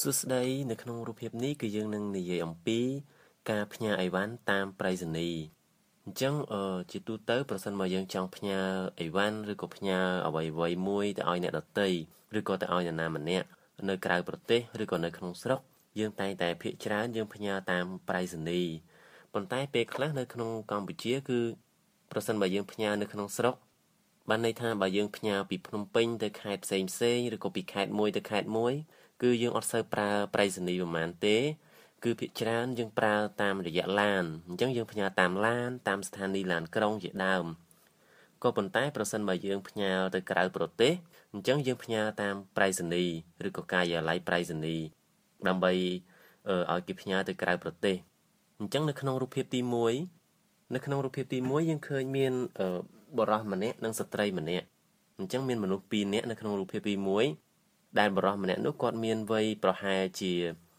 សួស្តីនៅក្នុងរូបភាពនេះគឺយើងនឹងនិយាយអំពីការផ្ញើអីវ៉ាន់តាមប្រៃសណីយ៍អញ្ចឹងជាទូទៅប្រសិនបើយើងចង់ផ្ញើអីវ៉ាន់ឬក៏ផ្ញើអ្វីៗមួយទៅឲ្យអ្នកដទៃឬក៏ទៅឲ្យនរណាម្នាក់នៅក្រៅប្រទេសឬក៏នៅក្នុងស្រុកយើងតែងតែភាគច្រើនយើងផ្ញើតាមប្រៃសណីយ៍ប៉ុន្តែពេលខ្លះនៅក្នុងកម្ពុជាគឺប្រសិនបើយើងផ្ញើនៅក្នុងស្រុកបានន័យថាបើយើងផ្ញើពីភ្នំពេញទៅខេត្តផ្សេងឬក៏ពីខេត្តមួយទៅខេត្តមួយគឺយើងអត់សូវប្រើប្រៃសណីយ៍ប្រហែលទេគឺភាគច្រើនយើងប្រើតាមរយៈឡានអញ្ចឹងយើងផ្ញើតាមឡានតាមស្ថានីយ៍ឡានក្រុងជាដើមក៏ប៉ុន្តែប្រសិនបើយើងផ្ញើទៅក្រៅប្រទេសអញ្ចឹងយើងផ្ញើតាមប្រៃសណីយ៍ឬក៏ការិយាល័យប្រៃសណីយ៍ដើម្បីឲ្យគេផ្ញើទៅក្រៅប្រទេសអញ្ចឹងនៅក្នុងរូបភាពទី1យើងឃើញមានបុរសម្នាក់និងស្ត្រីម្នាក់អញ្ចឹងមានមនុស្ស2នាក់នៅក្នុងរូបភាពទី1ដែលបុរសម្នាក់នោះគាត់មានវ័យប្រហែលជា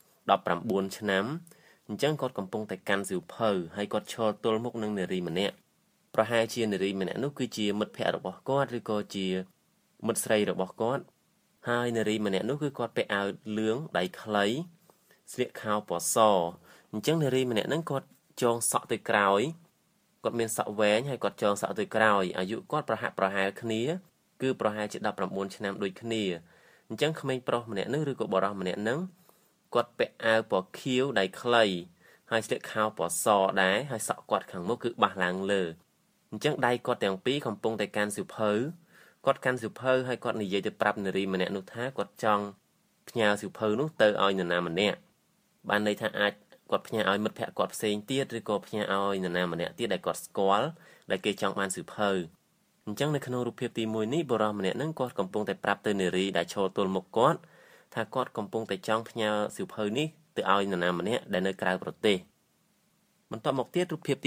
19ឆ្នាំអញ្ចឹងគាត់កំពុងតែកាន់សៀវភៅហើយគាត់ឈរទល់មុខនឹងនារីម្នាក់ប្រហែលជានារីម្នាក់នោះគឺជាមិត្តភក្តិរបស់គាត់ឬក៏ជាមិត្តស្រីរបស់គាត់ហើយនារីម្នាក់នោះគឺគាត់ពាក់អាវលឿងដៃខ្លីស្លៀកខោពណ៌សអញ្ចឹងនារីម្នាក់ហ្នឹងគាត់ចងសក់ទៅក្រោយគាត់មានសក់វែងហើយគាត់ចងសក់ទៅក្រោយអាយុគាត់ប្រហែលគ្នាគឺប្រហែលជា19ឆ្នាំដូចគ្នាអញ្ចឹងក្មេងប្រុសម្នាក់នឹងឬក៏បុរសម្នាក់នឹងគាត់ពាក់អាវពណ៌ខៀវដៃខ្លីហើយស្លៀកខោពណ៌សដែរហើយសក់គាត់ខាងមុខគឺបះឡើងលើអញ្ចឹងដៃគាត់ទាំងពីរកំពុងតែកាន់សៀវភៅគាត់កាន់សៀវភៅហើយគាត់និយាយទៅប្រាប់នារីម្នាក់នោះថាគាត់ចង់ផ្ញើសៀវភៅនោះទៅឲ្យនរណាម្នាក់បានន័យថាអាចគាត់ផ្ញើឲ្យមិត្តភក្តិគាត់ផ្សេងទៀតឬក៏ផ្ញើឲ្យនរណាម្នាក់ទៀតដែលគាត់ស្គាល់ដែលគេចង់បានសៀវភៅអញ្ចឹងនៅក្នុងរូបភាពទី1នេះបុរសម្នាក់ហ្នឹងគាត់កំពុងតែប្រាប់ទៅនារីដែលឈរទល់មុខគាត់ថាគាត់កំពុងតែចង់ផ្ញើសៀវភៅនេះទៅឲ្យនរណាម្នាក់ដែលនៅក្រៅប្រទេសបន្តមកទៀតរូបភាពទី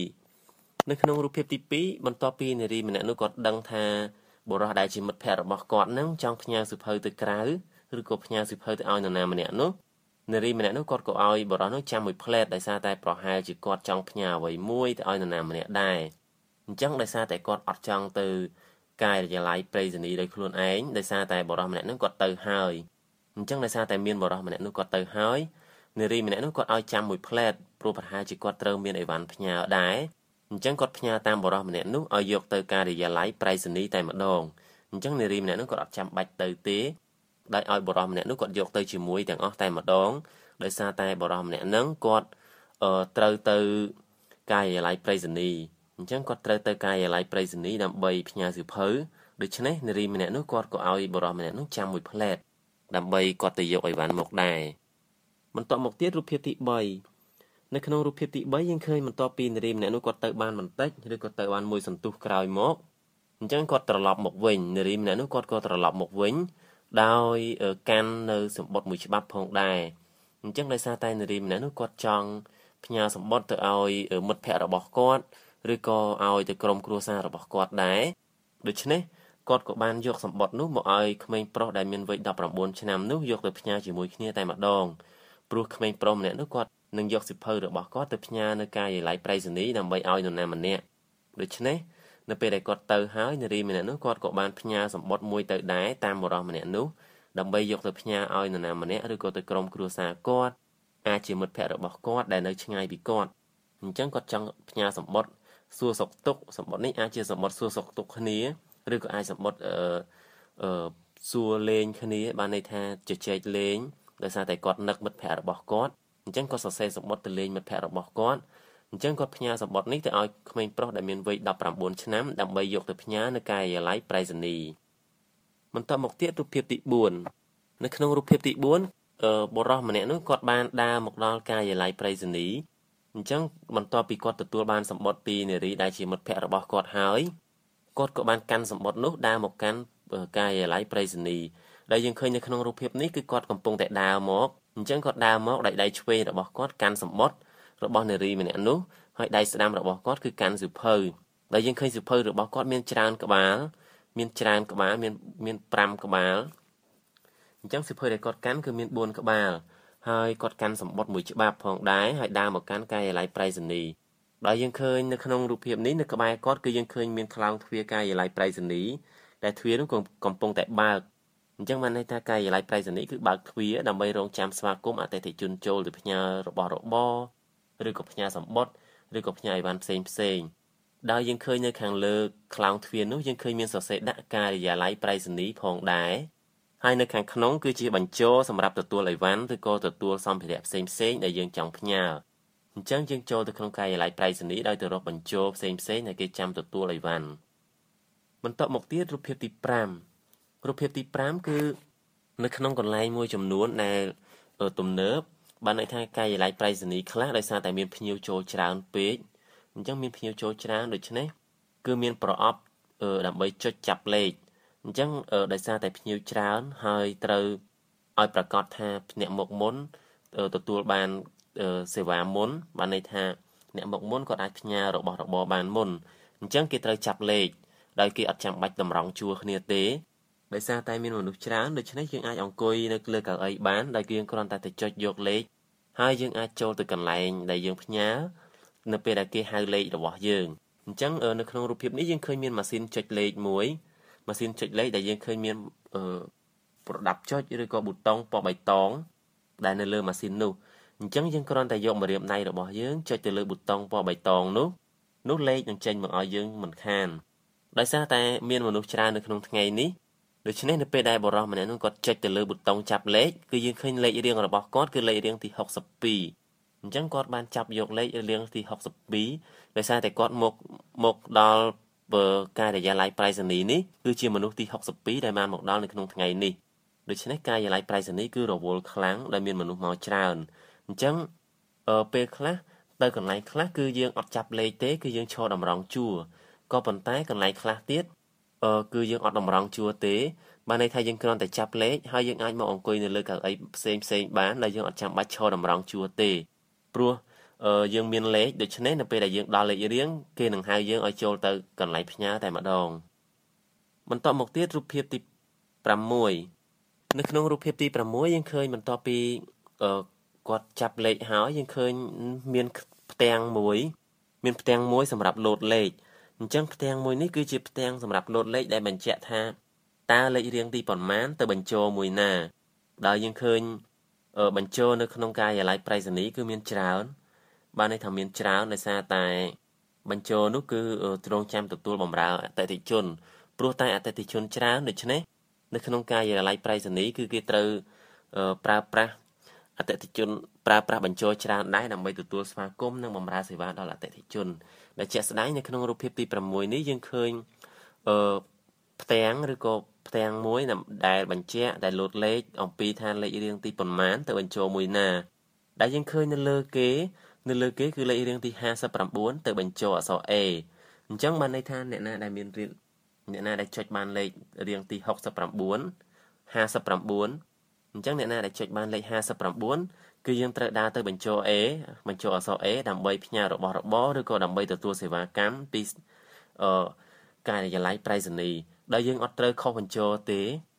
2នៅក្នុងរូបភាពទី2បន្ទាប់ពីនារីម្នាក់នោះគាត់ដឹងថាបុរសដែលជាមិត្តភក្តិរបស់គាត់ហ្នឹងចង់ផ្ញើសៀវភៅទៅក្រៅឬក៏ផ្ញើសៀវភៅទៅឲ្យនរណាម្នាក់នោះនារីម្នាក់នោះគាត់ក៏ឲ្យបុរសនោះចាំមួយផ្លែតដោយសារតែប្រហែលជាគាត់ចង់ផ្ញើអ្វីមួយទៅឲ្យនរណាម្នាក់ដែរអញ្ចឹងដោយសារតែគាត់អត់ចង់ទៅការិយាល័យប្រៃសណីយ៍ដោយខ្លួនឯងដោយសារតែបុរសម្នាក់នោះគាត់ទៅហើយអញ្ចឹងដោយសារតែមានបុរសម្នាក់នោះគាត់ទៅហើយនារីម្នាក់នោះគាត់ឲ្យចាំមួយផ្លែតព្រោះប្រហែលជាគាត់ត្រូវមានអីវ៉ាន់ផ្ញើដែរអញ្ចឹងគាត់ផ្ញើតាមបុរសម្នាក់នោះឲ្យយកទៅការិយាល័យប្រៃសណីយ៍តែម្ដងអញ្ចឹងនារីម្នាក់នោះគាត់អត់ចាំបាច់ទៅទេដោយឲ្យបុរសម្នាក់នោះគាត់យកទៅជាមួយទាំងអស់តែម្ដងដោយសារតែបុរសម្នាក់ហ្នឹងគាត់ត្រូវទៅការិយាល័យប្រៃសណីយ៍អញ្ចឹងគាត់ត្រូវទៅការិយាល័យប្រៃសណីយ៍ដើម្បីផ្ញើសៀវភៅដូច្នេះនារីម្នាក់នោះគាត់ក៏ឲ្យបុរសម្នាក់នោះចាំមួយផ្លែតដើម្បីគាត់ទៅយកអីវ៉ាន់មកដែរបន្តមកទៀតរូបភាពទី3នៅក្នុងរូបភាពទី3យើងឃើញបន្ទាប់ពីនារីម្នាក់នោះគាត់ទៅបានបន្តិចឬក៏ទៅបានមួយសន្ទុះក្រោយមកអញ្ចឹងគាត់ត្រឡប់មកវិញនារីម្នាក់នោះគាត់ក៏ត្រឡប់មកវិញដោយកាន់នៅសម្បត្តិមួយច្បាប់ផងដែរអញ្ចឹងដោយសារតែនារីម្នាក់នោះគាត់ចង់ផ្ញើសម្បត្តិទៅឲ្យមិត្តភក្តិរបស់គាត់ឬក៏ឲ្យទៅក្រុមគ្រួសាររបស់គាត់ដែរដូច្នេះគាត់ក៏បានយកសម្បត្តិនោះមកឲ្យក្មេងប្រុសដែលមានវ័យ19ឆ្នាំនោះយកទៅផ្ញើជាមួយគ្នាតែម្ដងព្រោះក្មេងប្រុសម្នាក់នោះគាត់នឹងយកសៀវភៅរបស់គាត់ទៅផ្ញើនៅការិយាល័យប្រៃសណីយ៍ដើម្បីឲ្យនរណាម្នាក់ដូច្នេះនៅពេលដែលគាត់ទៅហើយនារីម្នាក់នោះគាត់ក៏បានផ្ញើសម្បត្តិមួយទៅដែរតាមបុរសម្នាក់នោះដើម្បីយកទៅផ្ញើឲ្យនរណាម្នាក់ឬក៏ទៅក្រុមគ្រួសារគាត់អាចជាមិត្តភក្តិរបស់គាត់ដែលនៅឆ្ងាយពីគាត់អញ្ចឹងគាត់ចង់ផ្ញើសម្បត្តិសួរសុខទុក្ខសម្បត្តិនេះអាចជាសម្បត្តិសួរសុខទុក្ខគ្នាឬក៏អាចសម្បត្តិសួរលេងគ្នាបានន័យថាជជែកលេងដោយសារតែគាត់នឹកមិត្តភក្តិរបស់គាត់អញ្ចឹងគាត់សរសេរសម្បត្តិទៅលេងមិត្តភក្តិរបស់គាត់អញ្ចឹងគាត់ផ្ញើសម្បត្តិនេះទៅឲ្យក្មេងប្រុសដែលមានវ័យ19ឆ្នាំដើម្បីយកទៅផ្ញើនៅការិយាល័យប្រៃសណីយ៍បន្តមកទៀតរូបភាពទី4នៅក្នុងរូបភាពទី4បុរសម្នាក់នោះគាត់បានដើរមកដល់ការិយាល័យប្រៃសណីយ៍អញ្ចឹងបន្ទាប់ពីគាត់ទទួលបានសម្បត្តិពីនារីដែលជាមិត្តភក្តិរបស់គាត់ហើយគាត់ក៏បានកាន់សម្បត្តិនោះដើរមកកាន់ការិយាល័យប្រៃសណីយ៍ដែលយើងឃើញនៅក្នុងរូបភាពនេះគឺគាត់កំពុងតែដើរមកអញ្ចឹងគាត់ដើរមកដៃឆ្វេងរបស់គាត់កាន់សម្បត្តិរបស់នារីម្នាក់នោះហើយដៃស្ដាំរបស់គាត់គឺកាន់សៀវភៅដែលយើងឃើញសៀវភៅរបស់គាត់មានច្រើនក្បាលមាន5ក្បាលអញ្ចឹងសៀវភៅដែលគាត់កាន់គឺមាន4ក្បាលហើយគាត់កាន់សម្បត្តិមួយច្បាប់ផងដែរហើយដើរមកកាន់ការិយាល័យប្រៃសណីយ៍ដោយយើងឃើញនៅក្នុងរូបភាពនេះនៅក្បែរគាត់គឺយើងឃើញមានខ្លោងទ្វារការិយាល័យប្រៃសណីយ៍ដែលទ្វារនោះកំពុងតែបើកអញ្ចឹងបានន័យថាការិយាល័យប្រៃសណីគឺបើកទ្វារដើម្បីរងចាំស្វាគមន៍អតិថិជនចូលទៅផ្ញើរបស់របរឬក៏ផ្ញើសម្បត្តិឬក៏ផ្ញើអីវ៉ាន់ផ្សេងដោយយើងឃើញនៅខាងលើខ្លោងទ្វារនោះយើងឃើញមានសរសេរដាក់ការិយាល័យប្រៃសណីផងដែរហើយនៅខាងក្នុងគឺជាបញ្ជរសម្រាប់ទទួលអីវ៉ាន់ឬក៏ទទួលសម្ភារៈផ្សេងដែលយើងចង់ផ្ញើអញ្ចឹងយើងចូលទៅក្នុងការិយាល័យប្រៃសណីដោយទៅរកបញ្ជរផ្សេងដែលគេចាំទទួលអីវ៉ាន់បន្តមកទៀតរូបភាពទី5រូបភាពទី5គឺនៅក្នុងកន្លែងមួយចំនួនដែលទំនើបបានន័យថាការិយាល័យប្រៃសណីខ្លះដោយសារតែមានភ្ញៀវចូលច្រើនពេកអញ្ចឹងមានភ្ញៀវចូលច្រើនដូច្នេះគឺមានប្រអប់ដើម្បីចុចចាប់លេខអញ្ចឹងដោយសារតែភ្ញៀវច្រើនហើយត្រូវឲ្យប្រកាសថាអ្នកមកមុនទទួលបានសេវាមុនបានន័យថាអ្នកមកមុនគាត់អាចផ្ញើរបស់របរបានមុនអញ្ចឹងគេត្រូវចាប់លេខដោយគេអត់ចាំបាច់តម្រង់ជួរគ្នាទេដោយសារតែមានមនុស្សច្រើនដូច្នេះយើងអាចអង្គុយនៅលើកៅអីបានដោយយើងគ្រាន់តែទៅចុចយកលេខហើយយើងអាចចូលទៅកន្លែងដែលយើងផ្ញើនៅពេលដែលគេហៅលេខរបស់យើងអញ្ចឹងនៅក្នុងរូបភាពនេះយើងឃើញមានម៉ាស៊ីនចុចលេខមួយម៉ាស៊ីនចុចលេខដែលយើងឃើញមានប្រដាប់ចុចឬក៏ប៊ូតុងពណ៌បៃតងដែលនៅលើម៉ាស៊ីននោះអញ្ចឹងយើងគ្រាន់តែយកម្រាមដៃរបស់យើងចុចទៅលើប៊ូតុងពណ៌បៃតងនោះលេខនឹងចេញមកឲ្យយើងមិនខានដោយសារតែមានមនុស្សច្រើននៅក្នុងថ្ងៃនេះដូច្នេះនៅពេលដែលបរិសម្នាក់នោះគាត់ចុចទៅលើប៊ូតុងចាប់លេខគឺយើងឃើញលេខរៀងរបស់គាត់គឺលេខរៀងទី62អញ្ចឹងគាត់បានចាប់យកលេខរៀងទី62ដោយសារតែគាត់មកដល់ការិយាល័យប្រៃសណីនេះគឺជាមនុស្សទី62ដែលបានមកដល់នៅក្នុងថ្ងៃនេះដូច្នេះការិយាល័យប្រៃសណីគឺរវល់ខ្លាំងដែលមានមនុស្សមកច្រើនអញ្ចឹងពេលខ្លះទៅកន្លែងខ្លះគឺយើងអត់ចាប់លេខទេគឺយើងឈរតម្រង់ជួរក៏ប៉ុន្តែកន្លែងខ្លះទៀតគឺយើងអត់តម្រង់ជួរទេបានន័យថាយើងគ្រាន់តែចាប់លេខហើយយើងអាចមកអង្គុយនៅលើកៅអីផ្សេងបានដែលយើងអត់ចាំបាច់ឈរតម្រង់ជួរទេព្រោះយើងមានលេខដូច្នេះនៅពេលដែលយើងដល់លេខរៀងគេនឹងហៅយើងឲ្យចូលទៅកន្លែងផ្ញើតែម្ដងបន្តមកទៀតរូបភាពទី6នៅក្នុងរូបភាពទី6យើងឃើញបន្ទាប់ពីគាត់ចាប់លេខហើយយើងឃើញមានផ្ទាំងមួយសម្រាប់លោតលេខអញ្ចឹងផ្ទាំងមួយនេះគឺជាផ្ទាំងសម្រាប់លោតលេខដែលបញ្ជាក់ថាតើលេខរៀងទីប៉ុន្មានទៅបញ្ចូលមួយណាដោយយើងឃើញបញ្ចូលនៅក្នុងការិយាល័យប្រៃសណីគឺមានច្រើនបានន័យថាមានច្រើនដោយសារតែបញ្ចូលនោះគឺទ្រង់ចាំទទួលបម្រើអតិថិជនព្រោះតែអតិថិជនច្រើនដូច្នេះនៅក្នុងការិយាល័យប្រៃសណីគឺគេត្រូវប្រើប្រាស់អតិថិជនប្រើប្រាស់បញ្ចូលច្រើនដែរដើម្បីទទួលស្វាគមន៍និងបម្រើសេវាដល់អតិថិជនដែលជាក់ស្ដែងនៅក្នុងរូបភាពទី6នេះយើងឃើញផ្ទាំងឬក៏ផ្ទាំងមួយដែលបញ្ជាក់ដែលលោតលេខអំពីថាលេខរៀងទីប៉ុន្មានទៅបញ្ចូលមួយណាដែលយើងឃើញនៅលើគេគឺលេខរៀងទី59ទៅបញ្ចូលអក្សរ A អញ្ចឹងបានន័យថាអ្នកណាដែលចុចបានលេខរៀងទី59 59អញ្ចឹងអ្នកណាដែលចុចបានលេខ59គឺយើងត្រូវដើរទៅបញ្ចូល A បញ្ចូលអក្សរ A ដើម្បីផ្ញើរបស់របរឬក៏ដើម្បីទទួលសេវាកម្មពីការិយាល័យប្រៃសណីដែលយើងអត់ត្រូវខុសបញ្ចូលទេ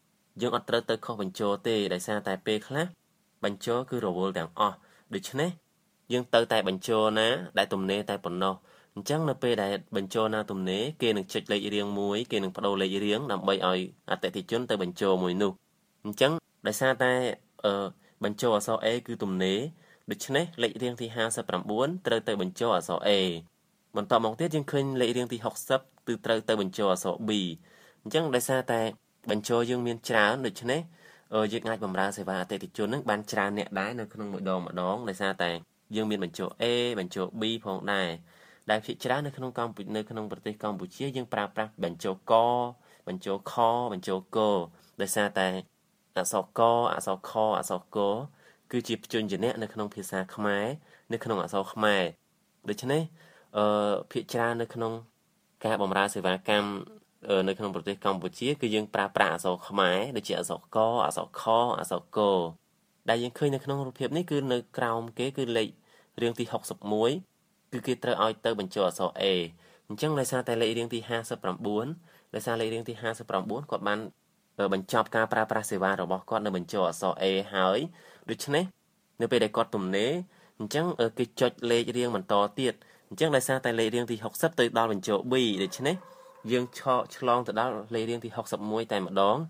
ដោយសារតែពេលខ្លះបញ្ចូលគឺរវល់ទាំងអស់ដូច្នេះយើងទៅតែបញ្ចូលណាដែលទំនេរតែប៉ុណ្ណោះអញ្ចឹងនៅពេលដែលបញ្ចូលណាទំនេរគេនឹងចុចលេខរៀងមួយគេនឹងបដូរលេខរៀងដើម្បីឲ្យអតិថិជនទៅបញ្ចូលមួយនោះអញ្ចឹងដោយសារតែបញ្ចូលអក្សរ A គឺទំនេរដូច្នេះលេខរៀងទី59ត្រូវទៅបញ្ចូលអក្សរ A បន្តមកទៀតយើងឃើញលេខរៀងទី60គឺត្រូវទៅបញ្ចូលអក្សរ B អញ្ចឹងដោយសារតែបញ្ចូលយើងមានច្រើនដូច្នេះយើងអាចបម្រើសេវាអតិថិជននឹងបានច្រើនអ្នកដែរនៅក្នុងម្ដងដោយសារតែយើងមានបញ្ចូល A បញ្ចូល B ផងដែរដែលភាគច្រើននៅក្នុងប្រទេសកម្ពុជាយើងប្រើប្រាស់បញ្ចូលកបញ្ចូលខបញ្ចូលកដោយសារតែអក្សរកអក្សរខអក្សរកគឺជាព្យញ្ជនៈនៅក្នុងភាសាខ្មែរនៅក្នុងអក្សរខ្មែរដូច្នេះភាគច្រើននៅក្នុងការបម្រើសេវាកម្មនៅក្នុងប្រទេសកម្ពុជាគឺយើងប្រើប្រាស់អក្សរខ្មែរដូចជាអក្សរកអក្សរខអក្សរកដែលយើងឃើញនៅក្នុងរូបភាពនេះគឺនៅក្រោមគេគឺលេខរៀងទី61គឺគេត្រូវឲ្យទៅបញ្ចូលអក្សរ A អញ្ចឹងដោយសារតែលេខរៀងទី59ដោយសារលេខរៀងទី59គាត់បានបញ្ចប់ការប្រើប្រាស់សេវារបស់គាត់នៅបញ្ចូលអក្សរ A ហើយដូច្នេះនៅពេលដែលគាត់ទំនេរអញ្ចឹងគេចុចលេខរៀងបន្តទៀតអញ្ចឹងដោយសារតែលេខរៀងទី60ទៅដល់បញ្ចូល B ដូច្នេះយើងឆ្លងទៅដល់លេខរៀងទី61តែម្ដង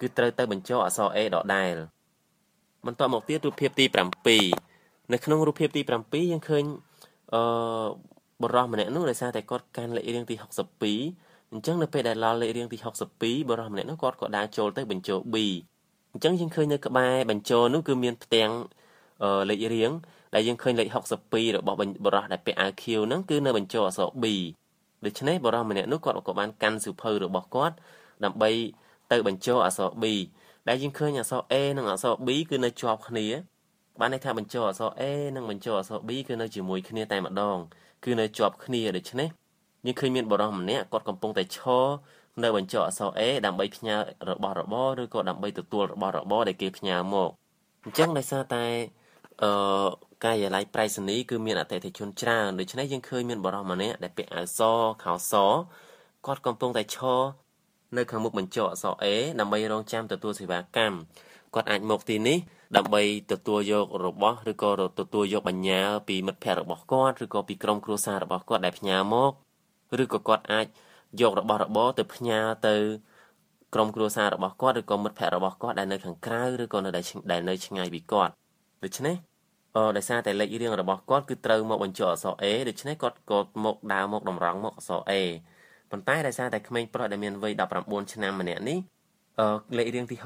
គឺត្រូវទៅបញ្ចូលអក្សរ A ដដែលបន្តមកទៀតរូបភាពទី7នៅក្នុងរូបភាពទី7យើងឃើញបរិះម្នាក់នោះដោយសារតែគាត់កាន់លេខរៀងទី62អញ្ចឹងនៅពេលដែលដល់លេខរៀងទី62បរិះម្នាក់នោះគាត់ក៏ដើរចូលទៅបញ្ចូល B អញ្ចឹងយើងឃើញនៅក្បែរបញ្ចូលនោះគឺមានផ្ទាំងលេខរៀងដែលយើងឃើញលេខ62របស់បរិះដែលពាក់អាវខៀវហ្នឹងគឺនៅបញ្ចូលអក្សរ B ដូច្នេះបរិះម្នាក់នោះគាត់ក៏បានកាន់សៀវភៅរបស់គាត់ដើម្បីទៅបញ្ចូលអក្សរ B ដែលយើងឃើញអក្សរ A និងអក្សរ B គឺនៅជាប់គ្នាបានន័យថាបញ្ចូលអក្សរ A និងបញ្ចូលអក្សរ B គឺនៅជាមួយគ្នាតែម្ដងគឺនៅជាប់គ្នាដូច្នេះយើងឃើញមានបរិះម្នាក់គាត់កំពុងតែឈរនៅបញ្ចូលអក្សរ A ដើម្បីផ្ញើរបស់របរឬក៏ដើម្បីទទួលរបស់របរដែលគេផ្ញើមកអញ្ចឹងដោយសារតែការិយាល័យប្រៃសណីគឺមានអតិថិជនច្រើនដូច្នេះយើងឃើញមានបរិះម្នាក់ដែលពាក់អាវសខោសគាត់កំពុងតែឈរនៅខាងមុខបញ្ចូលអក្សរ A ដើម្បីរងចាំទទួលសេវាកម្មគាត់អាចមកទីនេះដើម្បីទទួលយករបស់ឬក៏ទទួលយកបញ្ញើពីមិត្តភ័ក្តិរបស់គាត់ឬក៏ពីក្រុមគ្រួសាររបស់គាត់ដែលផ្ញើមកឬក៏គាត់អាចយករបស់របរទៅផ្ញើទៅក្រុមគ្រួសាររបស់គាត់ឬក៏មិត្តភ័ក្តិរបស់គាត់ដែលនៅខាងក្រៅឬក៏ដែលនៅឆ្ងាយពីគាត់ដូច្នេះដោយសារតែលេខរៀងរបស់គាត់គឺត្រូវមកបញ្ចូលអក្សរ A ដូច្នេះគាត់ក៏មកដើរមកតម្រង់មកអក្សរ A ប៉ុន្តែដោយសារតែក្មេងប្រុសដែលមានវ័យ19ឆ្នាំម្នាក់នេះលេខរៀងទី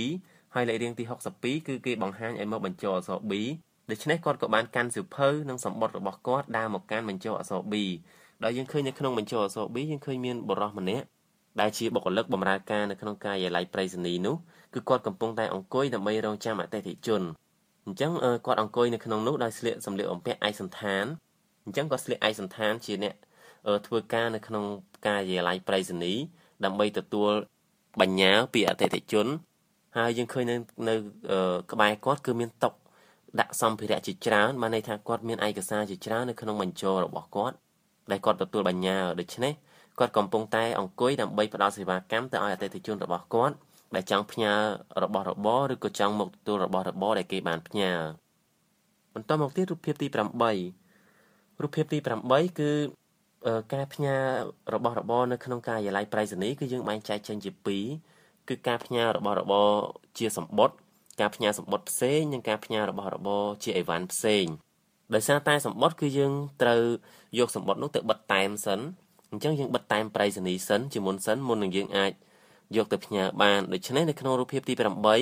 62ហើយលេខរៀងទី62គឺគេបង្ហាញឲ្យមកបញ្ចូលអក្សរ B ដូច្នេះគាត់ក៏បានកាន់សៀវភៅនិងសម្បត្តិរបស់គាត់ដើរមកកាន់បញ្ចូលអក្សរ B ដោយយើងឃើញនៅក្នុងបញ្ចូលអក្សរ B យើងឃើញមានបុរសម្នាក់ដែលជាបុគ្គលិកបម្រើការនៅក្នុងការិយាល័យប្រៃសណីនោះគឺគាត់កំពុងតែអង្គុយដើម្បីរងចាំអតិថិជនអញ្ចឹងគាត់អង្គុយនៅក្នុងនោះដោយស្លៀកសម្លៀកបំពាក់ឯកសណ្ឋានអញ្ចឹងគាត់ស្លៀកឯកសណ្ឋានជាអ្នកធ្វើការនៅក្នុងការិយាល័យប្រៃសណីដើម្បីទទួលបញ្ញើពីអតិថិជនហើយយើងឃើញនៅក្បែរគាត់គឺមានតុដាក់សម្ភារៈជាច្រើនបានន័យថាគាត់មានឯកសារជាច្រើននៅក្នុងបញ្ចូលរបស់គាត់ដែលគាត់ទទួលបញ្ញើដូច្នេះគាត់កំពុងតែអង្គុយដើម្បីផ្ដល់សេវាកម្មទៅឲ្យអតិថិជនរបស់គាត់ដែលចង់ផ្ញើរបស់របរឬក៏ចង់មកទទួលរបស់របរដែលគេបានផ្ញើបន្តមកទៀតរូបភាពទី8រូបភាពទី8គឺការផ្ញើរបស់របរនៅក្នុងការិយាល័យប្រៃសណីគឺយើងបែងចែកចេញជា2គឺការផ្ញើរបស់របរជាសម្បត្តិការផ្ញើសម្បត្តិផ្សេងនិងការផ្ញើរបស់របរជាអីវ៉ាន់ផ្សេងដោយសារតែសម្បត្តិគឺយើងត្រូវយកសម្បត្តិនោះទៅបិទតែមសិនអញ្ចឹងយើងបិទតែមប្រៃសណីសិនជាមុននឹងយើងអាចយកទៅផ្ញើបានដូច្នេះនៅក្នុងរូបភាពទី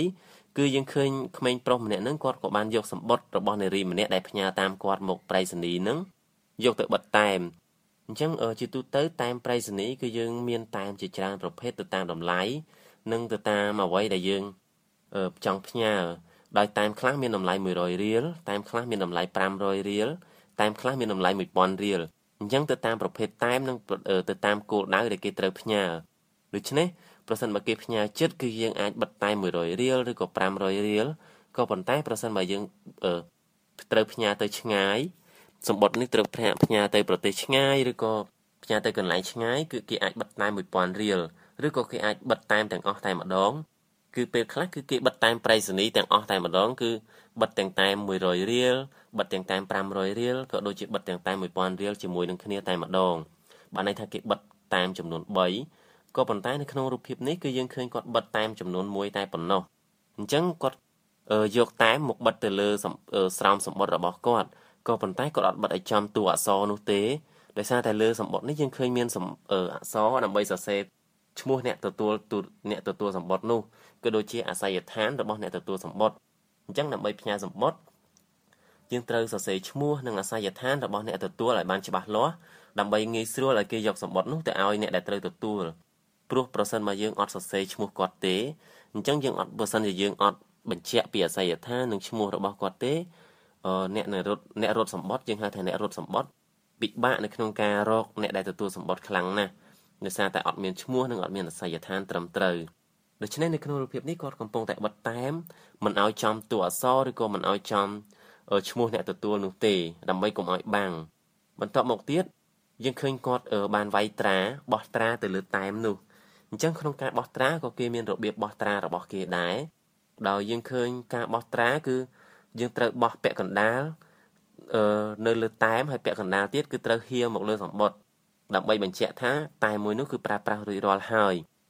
8គឺយើងឃើញក្មេងប្រុសម្នាក់ហ្នឹងគាត់ក៏បានយកសម្បត្តិរបស់នារីម្នាក់ដែលផ្ញើតាមគាត់មកប្រៃសណីហ្នឹងយកទៅបិទតែមអញ្ចឹងជាទូទៅតែមប្រៃសណីគឺយើងមានតែមជាច្រើនប្រភេទទៅតាមតម្លៃនិងទៅតាមអ្វីដែលយើងចង់ផ្ញើដោយតែមខ្លះមានតម្លៃ100រៀលតែមខ្លះមានតម្លៃ500រៀលតែមខ្លះមានតម្លៃ1000រៀលអញ្ចឹងទៅតាមប្រភេទតែមនិងទៅតាមគោលដៅដែលគេត្រូវផ្ញើដូច្នេះប្រសិនបើគេផ្ញើចិត្តគឺយើងអាចបិទតែម100រៀលឬក៏500រៀលក៏ប៉ុន្តែប្រសិនបើយើងត្រូវផ្ញើទៅឆ្ងាយសម្បត្តិនេះត្រូវផ្ញើទៅប្រទេសឆ្ងាយឬក៏ផ្ញើទៅកន្លែងឆ្ងាយគឺគេអាចបិទតែម1000រៀលឬក៏គេអាចបិទតែមទាំងអស់តែម្ដងគឺពេលខ្លះគឺគេបិទតែមប្រៃសណីទាំងអស់តែម្ដងគឺបិទទាំងតែម100រៀលបិទទាំងតែម500រៀលក៏ដូចជាបិទទាំងតែម1000រៀលជាមួយនឹងគ្នាតែម្ដងបានន័យថាគេបិទតែមចំនួន3ក៏ប៉ុន្តែនៅក្នុងរូបភាពនេះគឺយើងឃើញគាត់បិទតែមចំនួន1តែប៉ុណ្ណោះអញ្ចឹងគាត់យកតែមមកបិទទៅលើស្រោមសម្បត្តិរបស់គាត់ក៏ប៉ុន្តែគាត់អត់បិទឲ្យចំតួអក្សរនោះទេដោយសារតែលើសម្បត្តិនេះយើងឃើញមានអក្សរដើម្បីសរសេរឈ្មោះអ្នកទទួលសម្បត្តិនោះក៏ដូចជាអាសយដ្ឋានរបស់អ្នកទទួលសម្បត្តិអញ្ចឹងដើម្បីផ្ញើសម្បត្តិយើងត្រូវសរសេរឈ្មោះនិងអាសយដ្ឋានរបស់អ្នកទទួលឲ្យបានច្បាស់លាស់ដើម្បីងាយស្រួលឲ្យគេយកសម្បត្តិនោះទៅឲ្យអ្នកដែលត្រូវទទួលព្រោះប្រសិនបើយើងអត់សរសេរឈ្មោះគាត់ទេអញ្ចឹងបើសិនជាយើងអត់បញ្ជាក់ពីអាសយដ្ឋាននិងឈ្មោះរបស់គាត់ទេអ្នករត់សម្បត្តិយើងហៅថាអ្នករត់សម្បត្តិពិបាកនៅក្នុងការរកអ្នកដែលទទួលសម្បត្តិខ្លាំងណាស់ដោយសារតែអត់មានឈ្មោះនិងអត់មានអាសយដ្ឋានត្រឹមត្រូវដូច្នេះនៅក្នុងរូបភាពនេះគាត់កំពុងតែបិទតែមមិនឲ្យចំតួអក្សរឬក៏មិនឲ្យចំឈ្មោះអ្នកទទួលនោះទេដើម្បីកុំឲ្យបាំងបន្ទាប់មកទៀតយើងឃើញគាត់បានវាយត្រាបោះត្រាទៅលើតែមនោះអញ្ចឹងក្នុងការបោះត្រាក៏គេមានរបៀបបោះត្រារបស់គេដែរដោយយើងឃើញការបោះត្រាគឺយើងត្រូវបោះពាក់កណ្ដាលនៅលើតែមហើយពាក់កណ្ដាលទៀតគឺត្រូវហៀវមកលើសម្បត្តិដើម្បីបញ្ជាក់ថាតែមួយនោះគឺប្រើប្រាស់រួចរាល់ហើយ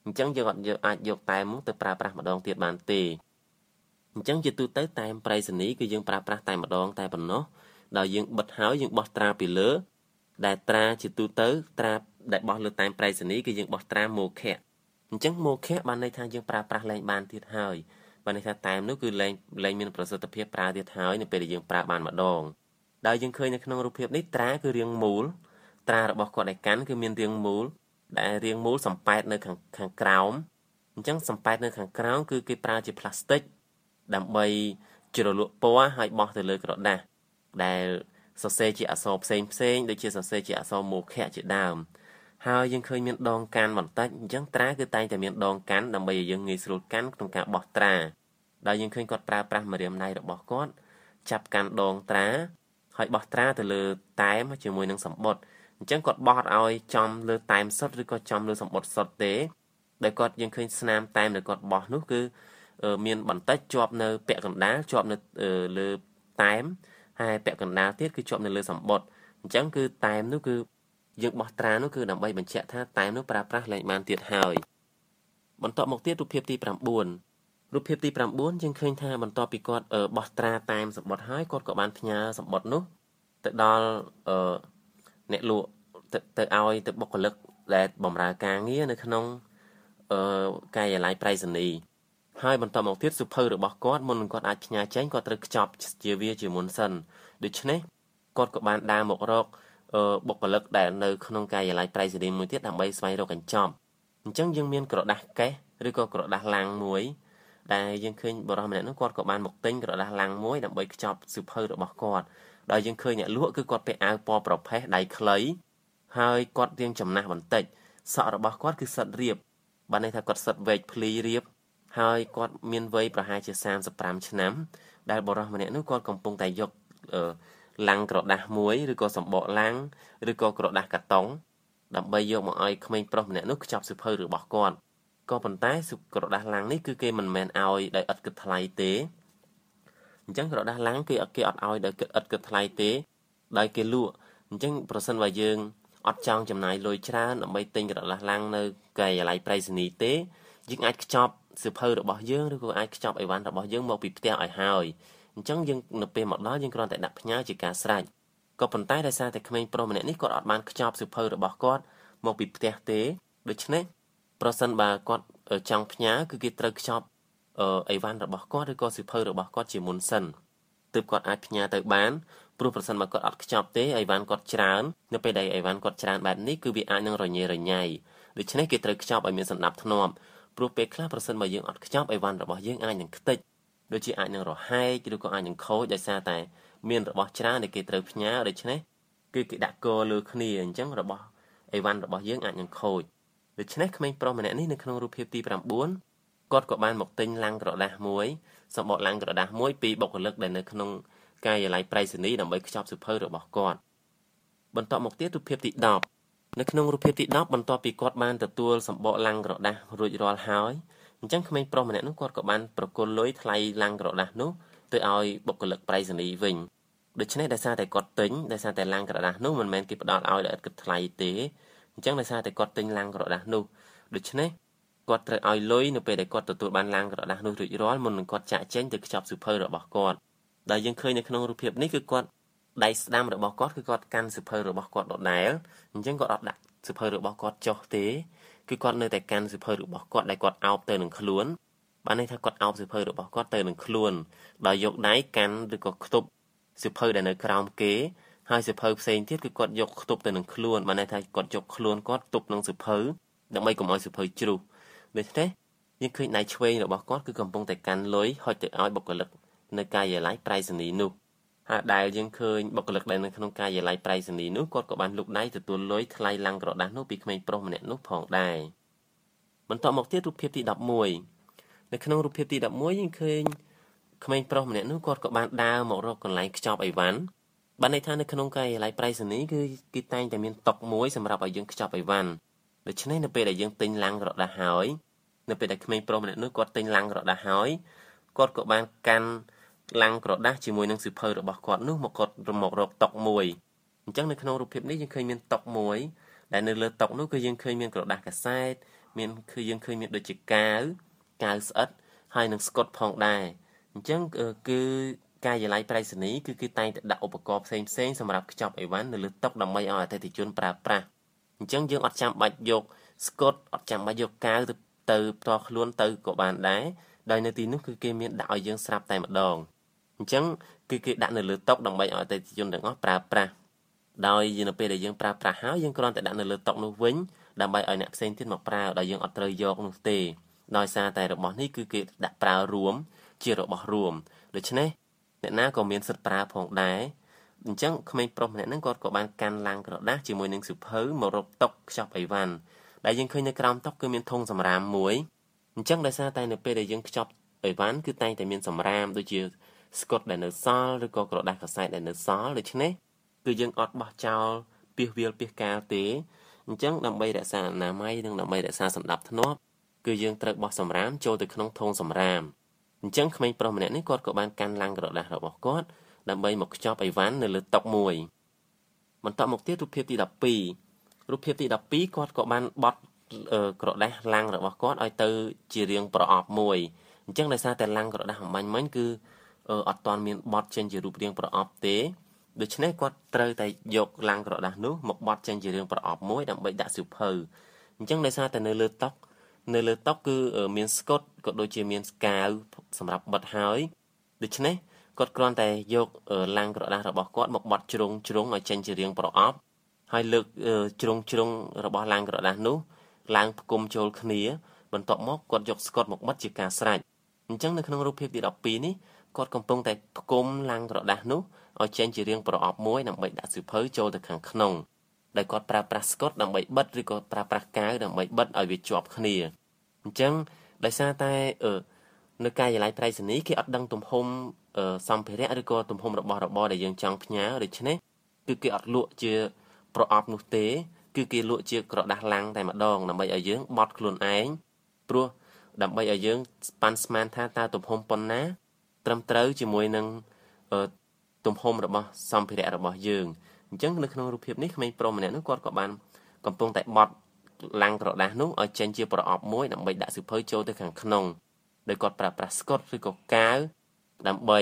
អញ្ចឹងយើងអត់អាចយកតែមទៅប្រើប្រាស់ម្ដងទៀតបានទេអញ្ចឹងជាទូទៅតែប្រៃសណីគឺយើងប្រើប្រាស់តែម្ដងតែប៉ុណ្ណោះដោយយើងបិទហើយយើងបោះត្រាពីលើដែលត្រាជាទូទៅត្រាដែលបោះលើតែប្រៃសណីគឺយើងបោះត្រាមោខៈអញ្ចឹងមោខៈបានន័យថាយើងប្រើប្រាស់លែងបានទៀតហើយបានន័យថាតែនោះគឺលែងមានប្រសិទ្ធភាពប្រើទៀតហើយនៅពេលដែលយើងប្រើបានម្ដងដោយយើងឃើញនៅក្នុងរូបភាពនេះត្រាគឺរាងមូលត្រារបស់គាត់ដែលកាន់គឺមានរាងមូលដែលរាងមូលសំប៉ែតនៅខាងក្រោមអញ្ចឹងសំប៉ែតនៅខាងក្រោមគឺគេប្រើជាផ្លាស្ទិកដើម្បីជ្រលក់ពណ៌ហើយបោះទៅលើក្រដាសដែលសរសេរជាអក្សរផ្សេងដូចជាសរសេរជាអក្សរមោខៈជាដើមហើយយើងឃើញមានដងកាន់បន្តិចអញ្ចឹងត្រាគឺតែងតែមានដងកាន់ដើម្បីឲ្យយើងងាយស្រួលកាន់ក្នុងការបោះត្រាដោយយើងឃើញគាត់ប្រើប្រាស់ម្រាមដៃរបស់គាត់ចាប់កាន់ដងត្រាហើយបោះត្រាទៅលើតែមជាមួយនឹងសំបុត្រអញ្ចឹងគាត់បោះឲ្យចំលើតែមសុទ្ធឬក៏ចំលើសំបុត្រសុទ្ធទេដោយគាត់យើងឃើញស្នាមតែមដែលគាត់បោះនោះគឺមានបន្តិចជាប់នៅពាក់កណ្ដាលជាប់នៅលើតែមហើយពាក់កណ្ដាលទៀតគឺជាប់នៅលើសំបុត្រអញ្ចឹងគឺតែមនោះគឺយើងបោះត្រានោះគឺដើម្បីបញ្ជាក់ថាតែមនោះប្រើប្រាស់លែងបានទៀតហើយបន្តមកទៀតរូបភាពទី9រូបភាពទី9យើងឃើញថាបន្ទាប់ពីគាត់បោះត្រាតែមសំបុត្រហើយគាត់ក៏បានផ្ញើសំបុត្រនោះទៅដល់អ្នកលក់ទៅឲ្យទៅបុគ្គលិកដែលបម្រើការងារនៅក្នុងការិយាល័យប្រៃសណីហើយបន្តមកទៀតសុភៅរបស់គាត់មុននឹងគាត់អាចផ្ញើចេញគាត់ត្រូវខ្ចប់ជាវាជាមុនសិនដូច្នេះគាត់ក៏បានដើរមករកបុគ្គលិកដែលនៅក្នុងការិយាល័យប្រៃសណីមួយទៀតដើម្បីស្វែងរកកញ្ចប់អញ្ចឹងយើងមានក្រដាសកេសឬក៏ក្រដាសឡាំងមួយដែលយើងឃើញបរិះម្នាក់នោះគាត់ក៏បានមកទិញក្រដាសឡាំងមួយដើម្បីខ្ចប់សុភៅរបស់គាត់ដោយយើងឃើញអ្នកលក់គឺគាត់ពាក់អាវពណ៌ប្រផេះដៃខ្លីហើយគាត់រៀងចំណាស់បន្តិចសក់របស់គាត់គឺសិតរៀបបានន័យថាគាត់សិតវែកភ្លីរៀបហើយគាត់មានវ័យប្រហែលជា35ឆ្នាំដែលបរិះម្នាក់នោះគាត់កំពុងតែយកឡាំងក្រដាសមួយឬក៏សម្បកឡាំងឬក៏ក្រដាសកាតុងដើម្បីយកមកឲ្យក្មេងប្រុសម្នាក់នោះខ្ចប់សៀវភៅរបស់គាត់ក៏ប៉ុន្តែក្រដាសឡាំងនេះគឺគេមិនមែនឲ្យដោយឥតគិតថ្លៃទេអញ្ចឹងក្រដាសឡាំងគឺគេអត់ឲ្យដោយឥតគិតថ្លៃទេដោយគេលក់អញ្ចឹងប្រសិនបើយើងអត់ចង់ចំណាយលុយច្រើនដើម្បីទិញក្រដាសឡាំងនៅការិយាល័យប្រៃសណីទេយើងអាចខ្ចប់សៀវភៅរបស់យើងឬក៏អាចខ្ចប់អីវ៉ាន់របស់យើងមកពីផ្ទះឲ្យហើយអញ្ចឹងយើងនៅពេលមកដល់យើងគ្រាន់តែដាក់ផ្ញើជាការស្រេចក៏ប៉ុន្តែដោយសារតែក្មេងប្រុសម្នាក់នេះគាត់អត់បានខ្ចប់សៀវភៅរបស់គាត់មកពីផ្ទះទេដូច្នេះប្រសិនបើគាត់ចង់ផ្ញើគឺគេត្រូវខ្ចប់អីវ៉ាន់របស់គាត់ឬក៏សៀវភៅរបស់គាត់ជាមុនសិនទើបគាត់អាចផ្ញើទៅបានព្រោះប្រសិនបើគាត់អត់ខ្ចប់ទេអីវ៉ាន់គាត់ច្រើននៅពេលដែលអីវ៉ាន់គាត់ច្រើនបែបនេះគឺវាអាចនឹងរញ៉េរញ៉ៃដូច្នេះគេត្រូវខ្ចប់ឲ្យមានសណ្ដាប់ធ្នាប់ព្រោះពេលខ្លះប្រសិនបើយើងអត់ខ្ចប់អីវ៉ាន់របស់យើងអាចនឹងខ្ទេចដូចជាអាចនឹងរហែកឬក៏អាចនឹងខូចដោយសារតែមានរបស់ច្រើនដែលគេត្រូវផ្ញើដូច្នេះគឺគេដាក់គលើគ្នាអញ្ចឹងរបស់អីវ៉ាន់របស់យើងអាចនឹងខូចដូច្នេះក្មេងប្រុសម្នាក់នេះនៅក្នុងរូបភាពទី9គាត់ក៏បានមកទិញឡាំងក្រដាសមួយសម្បកឡាំងក្រដាសមួយពីបុគ្គលិកដែលនៅក្នុងការិយាល័យប្រៃសណីដើម្បីខ្ចប់សៀវភៅរបស់គាត់បន្តមកទៀតរូបភាពទី10នៅក្នុងរូបភាពទី10បន្ទាប់ពីគាត់បានទទួលសម្បកឡាំងក្រដាសរួចរាល់ហើយអញ្ចឹងក្មេងប្រុសម្នាក់នោះគាត់ក៏បានប្រគល់លុយថ្លៃឡាំងក្រដាសនោះទៅឲ្យបុគ្គលិកប្រៃសណីវិញដូច្នេះដោយសារតែគាត់ទិញដោយសារតែឡាំងក្រដាសនោះមិនមែនគេផ្ដល់ឲ្យដោយឥតគិតថ្លៃទេអញ្ចឹងដោយសារតែគាត់ទិញឡាំងក្រដាសនោះដូច្នេះគាត់ត្រូវឲ្យលុយនៅពេលដែលគាត់ទទួលបានឡាំងក្រដាសនោះរួចរាល់មុននឹងគាត់ចាក់ចេញទៅខ្ចប់សៀវភៅរបស់គាត់ដែលយើងឃើញនៅក្នុងរូបភាពនេះគឺគាត់ដៃស្ដាំរបស់គាត់គឺគាត់កាន់សៀវភៅរបស់គាត់ដដែលអញ្ចឹងគាត់អត់ដាក់សៀវភៅរបស់គាត់ចុះទេគឺគាត់នៅតែកាន់សៀវភៅរបស់គាត់ដែលគាត់អោបទៅនឹងខ្លួនបានន័យថាគាត់អោបសៀវភៅរបស់គាត់ទៅនឹងខ្លួនដោយយកដៃកាន់ឬក៏ខ្ទប់សៀវភៅដែលនៅក្រោមគេហើយសៀវភៅផ្សេងទៀតគឺគាត់យកខ្ទប់ទៅនឹងខ្លួនបានន័យថាគាត់យកខ្លួនគាត់ទប់នឹងសៀវភៅដើម្បីកុំឲ្យសៀវភៅជ្រុះដូច្នេះយើងឃើញដៃឆ្វេងរបស់គាត់គឺកំពុងតែកាន់លុយហុចទៅឲ្យបុគ្គលិកនៅការិយាល័យប្រៃសណីនោះហើយដែលយើងឃើញបុគ្គលិកដែលនៅក្នុងការិយាល័យប្រៃសណីនោះគាត់ក៏បានលូកដៃទទួលលុយថ្លៃឡាំងក្រដាសនោះពីក្មេងប្រុសម្នាក់នោះផងដែរបន្តមកទៀតរូបភាពទី11នៅក្នុងរូបភាពទី11យើងឃើញក្មេងប្រុសម្នាក់នោះគាត់ក៏បានដើរមករកកន្លែងខ្ចប់អីវ៉ាន់បានន័យថានៅក្នុងការិយាល័យប្រៃសណីគឺគេតែងតែមានតុមួយសម្រាប់ឲ្យយើងខ្ចប់អីវ៉ាន់ដូច្នេះនៅពេលដែលយើងទិញឡាំងក្រដាសហើយនៅពេលដែលក្មេងប្រុសម្នាក់នោះគាត់ទិញឡាំងក្រដាសហើយគាត់ក៏បានកាន់ឡាំងក្រដាសជាមួយនឹងសៀវភៅរបស់គាត់នោះមកគាត់មករកតុមួយអញ្ចឹងនៅក្នុងរូបភាពនេះយើងឃើញមានតុមួយដែលនៅលើតុនោះគឺយើងឃើញមានក្រដាសកាសែតមានគឺយើងឃើញមានដូចជាកាវស្អិតហើយនឹងស្កុតផងដែរអញ្ចឹងគឺការិយាល័យប្រៃសណីគឺគេតែងតែដាក់ឧបករណ៍ផ្សេងសម្រាប់ខ្ចប់អីវ៉ាន់នៅលើតុដើម្បីឲ្យអតិថិជនប្រើប្រាស់អញ្ចឹងយើងអត់ចាំបាច់យកស្កុតអត់ចាំបាច់យកកាវទៅផ្ទាល់ខ្លួនទៅក៏បានដែរដោយនៅទីនោះគឺគេមានដាក់ឲ្យយើងស្រាប់តែម្ដងអញ្ចឹងគឺគេដាក់នៅលើតុដើម្បីឲ្យអតិថិជនទាំងអស់ប្រើប្រាស់ដោយនៅពេលដែលយើងប្រើប្រាស់ហើយយើងគ្រាន់តែដាក់នៅលើតុនោះវិញដើម្បីឲ្យអ្នកផ្សេងទៀតមកប្រើដោយយើងអត់ត្រូវយកនោះទេដោយសារតែរបស់នេះគឺគេដាក់ប្រើរួមជារបស់រួមដូច្នេះអ្នកណាក៏មានសិទ្ធិប្រើផងដែរអញ្ចឹងក្មេងប្រុសម្នាក់ហ្នឹងគាត់ក៏បានកាន់ឡាំងក្រដាសជាមួយនឹងសៀវភៅមករកតុខ្ចប់អីវ៉ាន់ដែលយើងឃើញនៅក្រោមតុគឺមានធុងសម្រាមមួយអញ្ចឹងដោយសារតែនៅពេលដែលយើងខ្ចប់អីវ៉ាន់គឺតែងតែមានសម្រាមដូចជាស្កុតដែលនៅសល់ឬក៏ក្រដាសកាសែតដែលនៅសល់ដូច្នេះគឺយើងអត់បោះចោលពាសវាលពាសកាលទេអញ្ចឹងដើម្បីរក្សាអនាម័យនិងដើម្បីរក្សាសណ្ដាប់ធ្នាប់គឺយើងត្រូវបោះសម្រាមចូលទៅក្នុងធុងសម្រាមអញ្ចឹងក្មេងប្រុសម្នាក់នេះគាត់ក៏បានកាន់ឡាំងក្រដាសរបស់គាត់ដើម្បីមកខ្ចប់អីវ៉ាន់នៅលើតុមួយបន្តមកទៀតរូបភាពទី12រូបភាពទី12គាត់ក៏បានបត់ក្រដាសឡាំងរបស់គាត់ឲ្យទៅជារាងប្រអប់មួយអញ្ចឹងដោយសារតែឡាំងក្រដាសអំបញ្ញមិញគឺអត់ទាន់មានបត់ចេញជារូបរាងប្រអប់ទេដូច្នេះគាត់ត្រូវតែយកឡាំងក្រដាសនោះមកបត់ចេញជារឿងប្រអប់មួយដើម្បីដាក់សៀវភៅអញ្ចឹងដោយសារតែនៅលើតុគឺមានស្កុតក៏ដូចជាមានស្កាវសម្រាប់បិទហើយដូច្នេះគាត់គ្រាន់តែយកឡាំងក្រដាសរបស់គាត់មកបត់ជ្រុងឲ្យចេញជារាងប្រអប់ហើយលើកជ្រុងរបស់ឡាំងក្រដាសនោះឡើងផ្គុំចូលគ្នាបន្ទាប់មកគាត់យកស្កុតមកបិទជាការស្រេចអញ្ចឹងនៅក្នុងរូបភាពទី12នេះគាត់កំពុងតែផ្គុំឡាំងក្រដាសនោះឲ្យចេញជារាងប្រអប់មួយដើម្បីដាក់សៀវភៅចូលទៅខាងក្នុងដែលគាត់ប្រើប្រាស់ស្កុតដើម្បីបិទឬក៏ប្រើប្រាស់កាវដើម្បីបិទឲ្យវាជាប់គ្នាអញ្ចឹងដោយសារតែនៅការិយាល័យប្រៃសណីគេអត់ដឹងទំហំសម្ភារៈឬក៏ទំហំរបស់របរដែលយើងចង់ផ្ញើដូច្នេះគឺគេអត់លក់ជាប្រអប់នោះទេគឺគេលក់ជាក្រដាសឡាំងតែម្ដងដើម្បីឲ្យយើងបត់ខ្លួនឯងព្រោះដើម្បីឲ្យយើងប៉ាន់ស្មានថាតើទំហំប៉ុណ្ណាត្រឹមត្រូវជាមួយនឹងទំហំរបស់សម្ភារៈរបស់យើងអញ្ចឹងនៅក្នុងរូបភាពនេះក្មេងប្រុសម្នាក់នោះគាត់ក៏បានកំពុងតែបត់ឡាំងក្រដាសនោះឲ្យចេញជាប្រអប់មួយដើម្បីដាក់សៀវភៅចូលទៅខាងក្នុងដោយគាត់ប្រើប្រាស់ស្កុតឬក៏កាវដើម្បី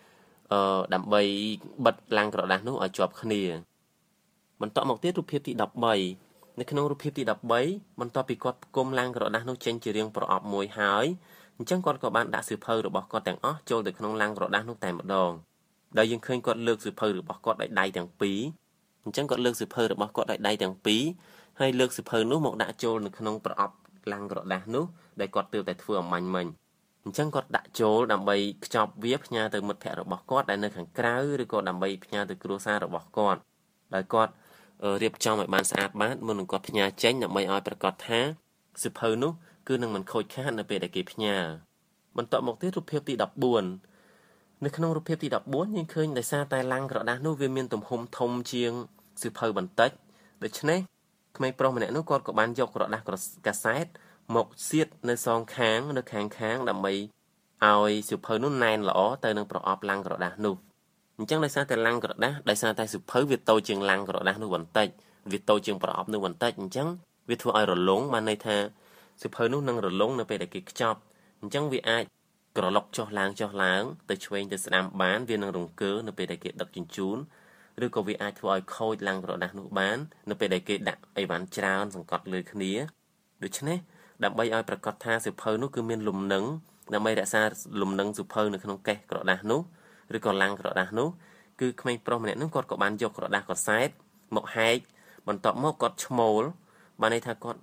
បិទឡាំងក្រដាសនោះឲ្យជាប់គ្នាបន្តមកទៀតរូបភាពទី13នៅក្នុងរូបភាពទី13បន្ទាប់ពីគាត់ផ្គុំឡាំងក្រដាសនោះចេញជារាងប្រអប់មួយហើយអញ្ចឹងគាត់ក៏បានដាក់សៀវភៅរបស់គាត់ទាំងអស់ចូលទៅក្នុងឡាំងក្រដាសនោះតែម្ដងដោយយើងឃើញគាត់លើកសៀវភៅរបស់គាត់ដោយដៃទាំងពីរអញ្ចឹងគាត់លើកសៀវភៅរបស់គាត់ដោយដៃទាំងពីរហើយលើកសៀវភៅនោះមកដាក់ចូលនៅក្នុងប្រអប់ឡាំងក្រដាសនោះដែលគាត់ទើបតែធ្វើអំបញ្ញមិញអញ្ចឹងគាត់ដាក់ចូលដើម្បីខ្ចប់វាផ្ញើទៅមិត្តភ័ក្តិរបស់គាត់ដែលនៅខាងក្រៅឬក៏ដើម្បីផ្ញើទៅគ្រួសាររបស់គាត់ដោយគាត់រៀបចំឲ្យបានស្អាតបាតមុននឹងគាត់ផ្ញើចេញដើម្បីឲ្យប្រកាសថាសៀវភៅនោះគឺនឹងមិនខូចខាតនៅពេលដែលគេផ្ញើបន្តមកទៀតរូបភាពទី14នៅក្នុងរូបភាពទី14យើងឃើញដោយសារតែឡាំងក្រដាសនោះវាមានទំហំធំជាងសៀវភៅបន្តិចដូច្នេះក្មេងប្រុសម្នាក់នោះគាត់ក៏បានយកក្រដាសកាសែតមកសៀតនៅសងខាងនៅខាងដើម្បីឲ្យសៀវភៅនោះណែនល្អទៅនឹងប្រអប់ឡាំងក្រដាសនោះអញ្ចឹងដោយសារតែឡាំងក្រដាសដោយសារតែសៀវភៅវាតូចជាងឡាំងក្រដាសនោះបន្តិចវាតូចជាងប្រអប់នោះបន្តិចអញ្ចឹងវាធ្វើឲ្យរលុងបានន័យថាសៀវភៅនោះនឹងរលុងនៅពេលដែលគេខ្ចប់អញ្ចឹងវាអាចក្រឡុកចុះឡើងទៅឆ្វេងទៅស្ដាំបានវានឹងរង្គើនៅពេលដែលគេដឹកជញ្ជូនឬក៏វាអាចធ្វើឲ្យខូចឡាំងក្រដាសនោះបាននៅពេលដែលគេដាក់អីវ៉ាន់ច្រើនសង្កត់លើគ្នាដូច្នេះដើម្បីឲ្យប្រកាសថាសៀវភៅនោះគឺមានលំនឹងដើម្បីរក្សាលំនឹងសៀវភៅនៅក្នុងកេសក្រដាសនោះឬក៏ឡាំងក្រដាសនោះគឺក្មេងប្រុសម្នាក់នោះគាត់ក៏បានយកក្រដាសកសែតមកហែកបន្ទាប់មកគាត់ឈ្មោលបានន័យថាគាត់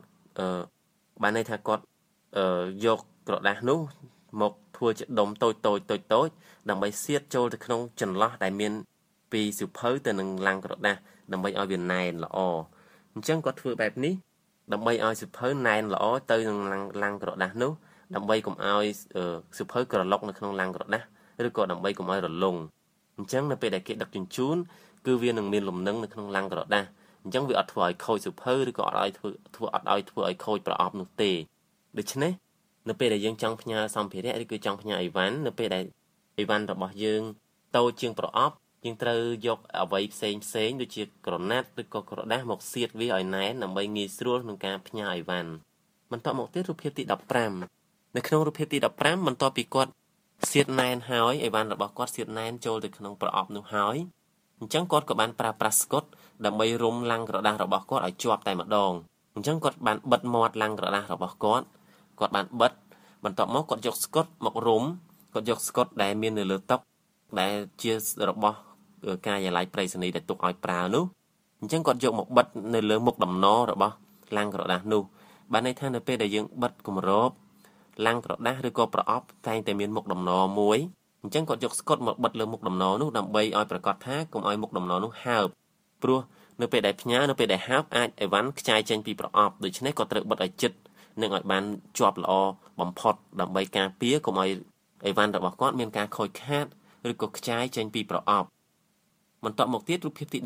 យកក្រដាសនោះមកធ្វើជាដុំតូចដើម្បីសៀតចូលទៅក្នុងចន្លោះដែលមានពីសៀវភៅទៅនឹងឡាំងក្រដាសដើម្បីឲ្យវាណែនល្អអញ្ចឹងគាត់ធ្វើបែបនេះដើម្បីឲ្យសៀវភៅណែនល្អទៅនឹងឡាំងក្រដាសនោះដើម្បីកុំឲ្យសៀវភៅក្រឡុកនៅក្នុងឡាំងក្រដាសឬក៏ដើម្បីកុំឲ្យរលុងអញ្ចឹងនៅពេលដែលគេដឹកជញ្ជូនគឺវានឹងមានលំនឹងនៅក្នុងឡាំងក្រដាសអញ្ចឹងវាអត់ធ្វើឲ្យខូចសៀវភៅឬក៏អត់ឲ្យធ្វើឲ្យខូចប្រអប់នោះទេដូច្នេះនៅពេលដែលយើងចង់ផ្ញើសម្ភារៈឬគឺចង់ផ្ញើអីវ៉ាន់នៅពេលដែលអីវ៉ាន់របស់យើងតូចជាងប្រអប់យើងត្រូវយកអ្វីផ្សេងដូចជាក្រណាត់ឬក៏ក្រដាសមកសៀតវាឲ្យណែនដើម្បីងាយស្រួលក្នុងការផ្ញើអីវ៉ាន់បន្តមកទៀតរូបភាពទី15នៅក្នុងរូបភាពទី15បន្ទាប់ពីគាត់សៀតណែនហើយអីវ៉ាន់របស់គាត់សៀតណែនចូលទៅក្នុងប្រអប់នោះហើយអញ្ចឹងគាត់ក៏បានប្រើប្រាស់ស្កុតដើម្បីរុំឡាំងក្រដាសរបស់គាត់ឲ្យជាប់តែម្ដងអញ្ចឹងគាត់បានបិទមាត់ឡាំងក្រដាសរបស់គាត់បានបិទបន្ទាប់មកគាត់យកស្កុតមករុំគាត់យកស្កុតដែលមាននៅលើតុដែលជារបស់ការិយាល័យប្រៃសណីដែលទុកឲ្យប្រើនោះអញ្ចឹងគាត់យកមកបិទនៅលើមុខដំណរបស់ឡាំងក្រដាសនោះបានន័យថានៅពេលដែលយើងបិទគម្របឡាំងក្រដាសឬក៏ប្រអប់តែងតែមានមុខដំណមួយអញ្ចឹងគាត់យកស្កុតមកបិទលើមុខដំណនោះដើម្បីឲ្យប្រកាសថាកុំឲ្យមុខដំណនោះហើបព្រោះនៅពេលដែលផ្ញើនៅពេលដែលហើបអាចអីវ៉ាន់ខ្ចាយចេញពីប្រអប់ដូច្នេះគាត់ត្រូវបិទឲ្យជិតនិងឲ្យបានជាប់ល្អបំផុតដើម្បីការពារកុំឲ្យអីវ៉ាន់របស់គាត់មានការខូចខាតឬក៏ខ្ចាយចេញពីប្រអប់បន្តមកទៀតរូបភាពទី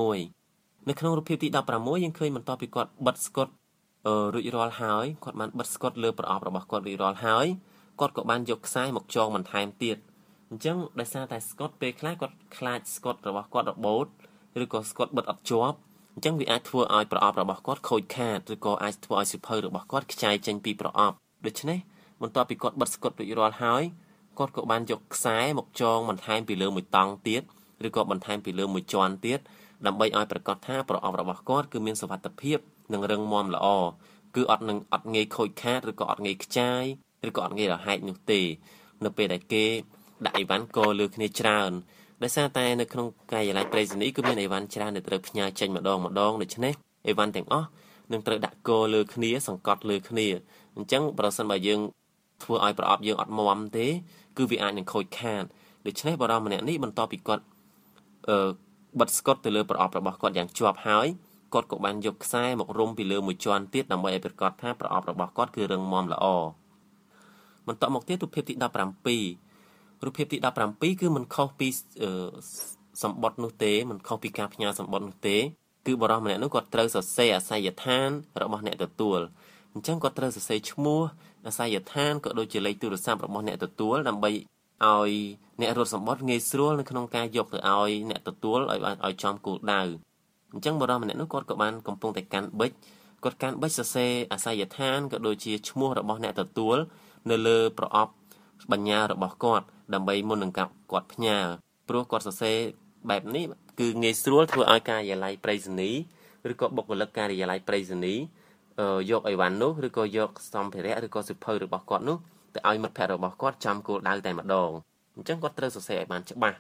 16នៅក្នុងរូបភាពទី16យើងឃើញបន្តពីគាត់បិទស្កុតរួចរាល់ហើយគាត់បានបិទស្កុតលើប្រអប់របស់គាត់រួចរាល់ហើយគាត់ក៏បានយកខ្សែមកចងបន្ថែមទៀតអញ្ចឹងដោយសារតែស្កុតពេលខ្លះគាត់ខ្លាចស្កុតរបស់គាត់របូតឬក៏ស្កុតបិទអត់ជាប់អញ្ចឹងវាអាចធ្វើឲ្យប្រអប់របស់គាត់ខូចខាតឬក៏អាចធ្វើឲ្យសៀវភៅរបស់គាត់ខ្ចាយចេញពីប្រអប់ដូច្នេះបន្ទាប់ពីគាត់បិទស្កុតរួចរាល់ហើយគាត់ក៏បានយកខ្សែមកចងបន្ថែមពីលើមួយតង់ទៀតឬក៏បន្ថែមពីលើមួយជាន់ទៀតដើម្បីឲ្យប្រកាសថាប្រអប់របស់គាត់គឺមានសុវត្ថិភាពនិងរឹងមាំល្អគឺអត់ងាយខូចខាតឬក៏អត់ងាយខ្ចាយឬក៏អត់ងាយរហែកនោះទេនៅពេលដែលគេដាក់អីវ៉ាន់កលើគ្នាច្រើនដោយសារតែនៅក្នុងការិយាល័យប្រៃសណីគឺមានអីវ៉ាន់ច្រើនដែលត្រូវផ្ញើចេញម្ដងដូច្នេះអីវ៉ាន់ទាំងអស់នឹងត្រូវដាក់កលើគ្នាសង្កត់លើគ្នាអញ្ចឹងប្រសិនបើយើងធ្វើឲ្យប្រអប់យើងអត់មាំទេគឺវាអាចនឹងខូចខាតដូច្នេះបរិមម្នាក់នេះបន្ទាប់ពីគាត់បិទស្កុតទៅលើប្រអប់របស់គាត់យ៉ាងជាប់ហើយគាត់ក៏បានយកខ្សែមករុំពីលើមួយជាន់ទៀតដើម្បីឲ្យប្រកាសថាប្រអប់របស់គាត់គឺរឹងមាំល្អបន្តមកទៀតរូបភាពទី17រូបភាពទី17គឺមិនខុសពីសម្បត្តិនោះទេមិនខុសពីការផ្ញើសម្បត្តិនោះទេគឺបរិមម្នាក់នោះគាត់ត្រូវសរសេរអាសយដ្ឋានរបស់អ្នកទទួលអញ្ចឹងគាត់ត្រូវសរសេរឈ្មោះអាសយដ្ឋានក៏ដូចជាលេខទូរស័ព្ទរបស់អ្នកទទួលដើម្បីឲ្យអ្នករត់សម្បត្តិងាយស្រួលនៅក្នុងការយកទៅឲ្យអ្នកទទួលឲ្យចំគោលដៅអញ្ចឹងបរិមម្នាក់នោះគាត់ក៏បានកំពុងតែកាន់ប៊ិចគាត់កាន់ប៊ិចសរសេរអាសយដ្ឋានក៏ដូចជាឈ្មោះរបស់អ្នកទទួលនៅលើប្រអប់បញ្ញារបស់គាត់ដើម្បីមុននឹងគាត់ផ្ញើព្រោះគាត់សរសេរបែបនេះគឺងាយស្រួលធ្វើឲ្យការិយាល័យប្រៃសណីឬក៏បុគ្គលិកការិយាល័យប្រៃសណីយកអីវ៉ាន់នោះឬក៏យកសម្ភារៈឬក៏សិភៅរបស់គាត់នោះទៅឲ្យមិត្តភ័ក្តិរបស់គាត់ចំគោលដៅតែម្ដងអញ្ចឹងគាត់ត្រូវសរសេរឲ្យបានច្បាស់